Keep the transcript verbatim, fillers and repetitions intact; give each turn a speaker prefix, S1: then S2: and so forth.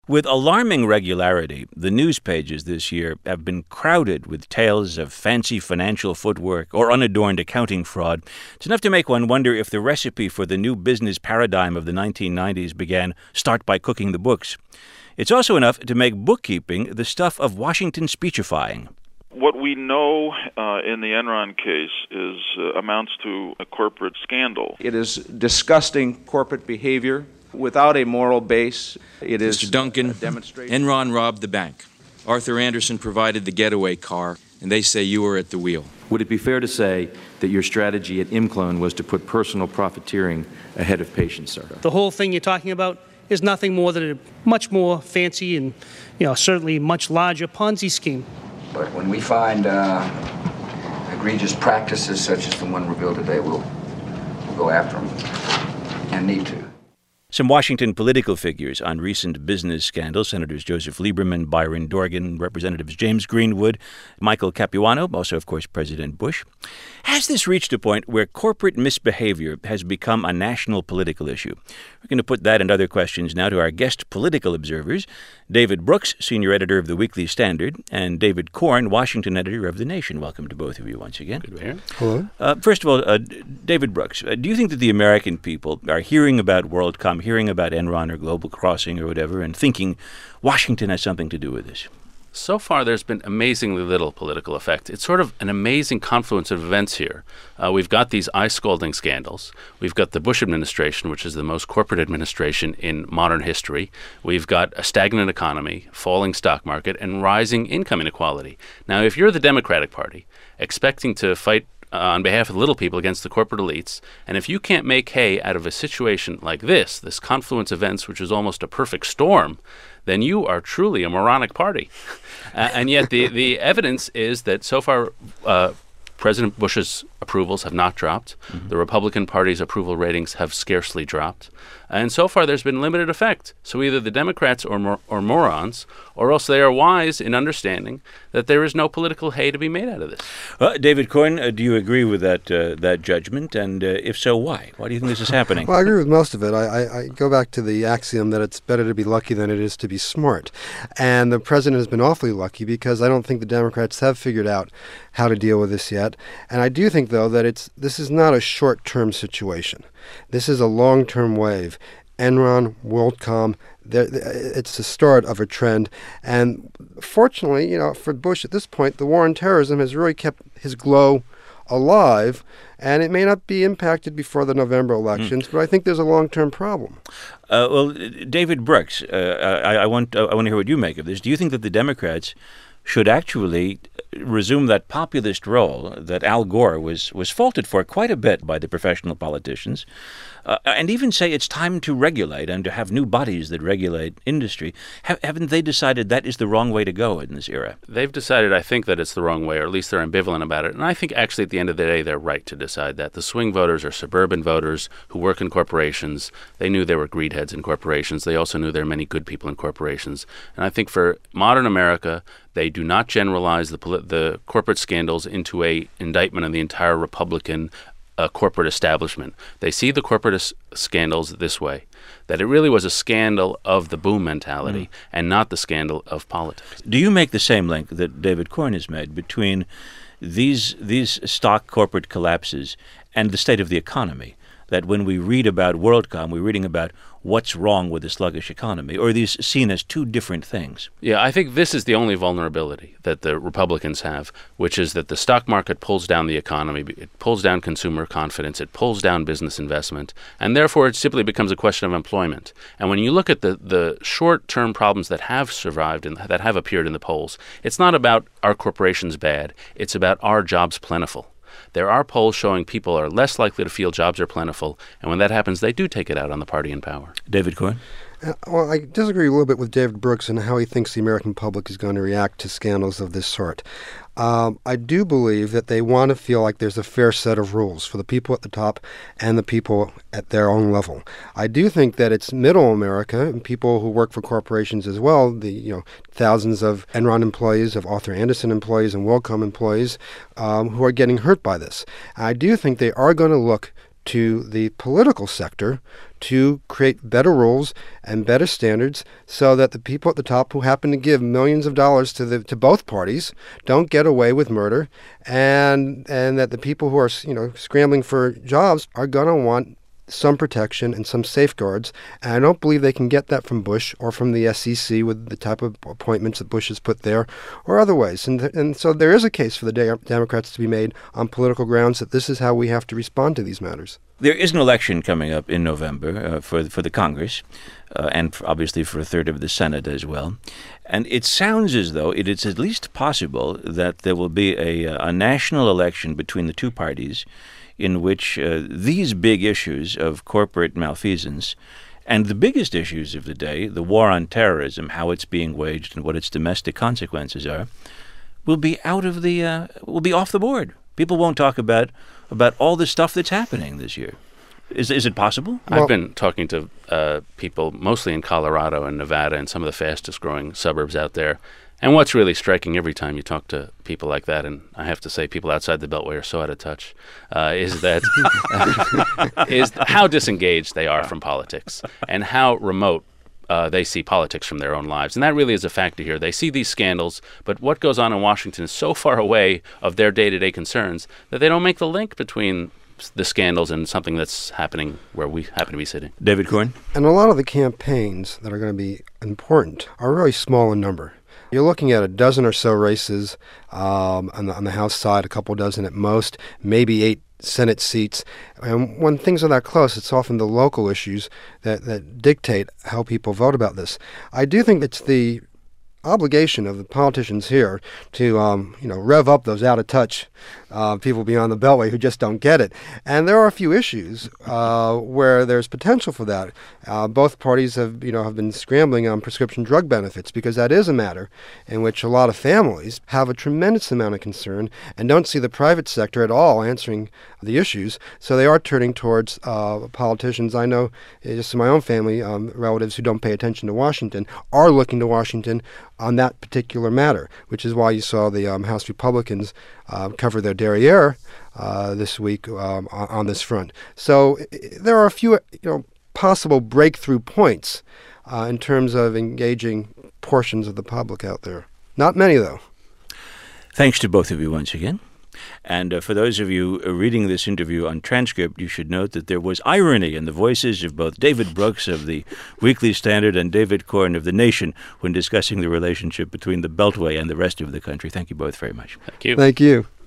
S1: With alarming regularity, the news pages this year have been crowded with tales of fancy financial footwork or unadorned accounting fraud. It's enough to make one wonder if the recipe for the new business paradigm of the nineteen nineties began start by cooking the books. It's also enough to make bookkeeping the stuff of Washington speechifying.
S2: What we know uh, in the Enron case is uh, amounts to a corporate scandal.
S3: It is disgusting corporate behavior without a moral base. It is
S4: Mister Duncan, Enron robbed the bank. Arthur Andersen provided the getaway car, and they say you were at the wheel.
S5: Would it be fair to say that your strategy at ImClone was to put personal profiteering ahead of patients, sir?
S6: The whole thing you're talking about is nothing more than a much more fancy and, you know, certainly much larger Ponzi scheme.
S7: But when we find uh, egregious practices such as the one revealed today, we'll, we'll go after them and need to.
S1: Some Washington political figures on recent business scandals: Senators Joseph Lieberman, Byron Dorgan, Representatives James Greenwood, Michael Capuano, also, of course, President Bush. Has this reached a point where corporate misbehavior has become a national political issue? We're going to put that and other questions now to our guest political observers, David Brooks, senior editor of the Weekly Standard, and David Corn, Washington editor of The Nation. Welcome to both of you once again.
S8: Good to be here.
S1: Hello. Uh, first of all, uh, David Brooks, uh, do you think that the American people are hearing about WorldCom, hearing about Enron or Global Crossing or whatever, and thinking Washington has something to do with this?
S8: So far, there's been amazingly little political effect. It's sort of an amazing confluence of events here. Uh, we've got these eye-scalding scandals. We've got the Bush administration, which is the most corporate administration in modern history. We've got a stagnant economy, falling stock market, and rising income inequality. Now, if you're the Democratic Party, expecting to fight Uh, on behalf of the little people against the corporate elites, and if you can't make hay out of a situation like this, this confluence of events, which is almost a perfect storm, then you are truly a moronic party. uh, and yet the, the evidence is that so far uh, President Bush's approvals have not dropped. Mm-hmm. The Republican Party's approval ratings have scarcely dropped. And so far there's been limited effect. So either the Democrats are, mor- are morons, or else they are wise in understanding that there is no political hay to be made out of this.
S1: Uh, David Corn, uh, do you agree with that uh, that judgment? And uh, if so, why? Why do you think this is happening?
S9: Well, I agree with most of it. I, I, I go back to the axiom that it's better to be lucky than it is to be smart. And the president has been awfully lucky because I don't think the Democrats have figured out how to deal with this yet. And I do think, though, that it's this is not a short-term situation. This is a long-term wave. Enron, WorldCom, it's the start of a trend. And fortunately, you know, for Bush at this point, the war on terrorism has really kept his glow alive, and it may not be impacted before the November elections, mm. but I think there's a long-term problem.
S1: Uh, well, David Brooks, uh, I, I want uh, I want to hear what you make of this. Do you think that the Democrats should actually resume that populist role that Al Gore was, was faulted for quite a bit by the professional politicians, uh, and even say it's time to regulate and to have new bodies that regulate industry? Ha- haven't they decided that is the wrong way to go in this era?
S8: They've decided, I think, that it's the wrong way, or at least they're ambivalent about it. And I think actually at the end of the day, they're right to decide that. The swing voters are suburban voters who work in corporations. They knew there were greedheads in corporations. They also knew there are many good people in corporations. And I think for modern America, they do not generalize the polit- the corporate scandals into a indictment of the entire Republican uh, corporate establishment. They see the corporate s- scandals this way, that it really was a scandal of the boom mentality mm. and not the scandal of politics.
S1: Do you make the same link that David Corn has made between these these stock corporate collapses and the state of the economy? That when we read about WorldCom, we're reading about what's wrong with the sluggish economy, or are these seen as two different things?
S8: Yeah, I think this is the only vulnerability that the Republicans have, which is that the stock market pulls down the economy, it pulls down consumer confidence, it pulls down business investment, and therefore it simply becomes a question of employment. And when you look at the, the short-term problems that have survived and that have appeared in the polls, it's not about are corporations bad, it's about are jobs plentiful. There are polls showing people are less likely to feel jobs are plentiful, and when that happens, they do take it out on the party in power.
S1: David Corn?
S9: Uh, well, I disagree a little bit with David Brooks and how he thinks the American public is going to react to scandals of this sort. Um, I do believe that they want to feel like there's a fair set of rules for the people at the top and the people at their own level. I do think that it's middle America and people who work for corporations as well, the you know thousands of Enron employees, of Arthur Andersen employees and WorldCom employees um, who are getting hurt by this. I do think they are going to look to the political sector to create better rules and better standards so that the people at the top who happen to give millions of dollars to the to both parties don't get away with murder, and and that the people who are, you know, scrambling for jobs are going to want some protection and some safeguards. And I don't believe they can get that from Bush or from the S E C with the type of appointments that Bush has put there or other ways. And, th- and so there is a case for the de- Democrats to be made on political grounds that this is how we have to respond to these matters.
S1: There is an election coming up in November uh, for, for the Congress uh, and for, obviously for a third of the Senate as well. And it sounds as though it is at least possible that there will be a, a national election between the two parties in which uh, these big issues of corporate malfeasance and the biggest issues of the day, the war on terrorism, how it's being waged and what its domestic consequences are, will be out of the uh, will be off the board. People won't talk about about all the stuff that's happening this year. Is is it possible?
S8: I've been talking to uh, people mostly in Colorado and Nevada and some of the fastest growing suburbs out there. And what's really striking every time you talk to people like that, and I have to say people outside the Beltway are so out of touch, uh, is that is how disengaged they are from politics and how remote uh, they see politics from their own lives. And that really is a factor here. They see these scandals, but what goes on in Washington is so far away of their day-to-day concerns that they don't make the link between the scandals and something that's happening where we happen to be sitting.
S1: David Corn?
S9: And a lot of the campaigns that are going to be important are really small in number. You're looking at a dozen or so races um, on, the, on the House side, a couple dozen at most, maybe eight Senate seats. And when things are that close, it's often the local issues that, that dictate how people vote about this. I do think it's the obligation of the politicians here to, um, you know, rev up those out-of-touch uh, people beyond the Beltway who just don't get it. And there are a few issues uh, where there's potential for that. Uh, both parties have, you know, have been scrambling on prescription drug benefits because that is a matter in which a lot of families have a tremendous amount of concern and don't see the private sector at all answering the issues. So they are turning towards uh, politicians. I know, just in my own family, um, relatives who don't pay attention to Washington are looking to Washington on that particular matter, which is why you saw the um, House Republicans uh, cover their derriere uh, this week um, on, on this front. So I- there are a few, you know, possible breakthrough points uh, in terms of engaging portions of the public out there. Not many, though.
S1: Thanks to both of you once again. And uh, for those of you uh, reading this interview on transcript, you should note that there was irony in the voices of both David Brooks of the Weekly Standard and David Corn of The Nation when discussing the relationship between the Beltway and the rest of the country. Thank you both very much.
S8: Thank you.
S9: Thank you.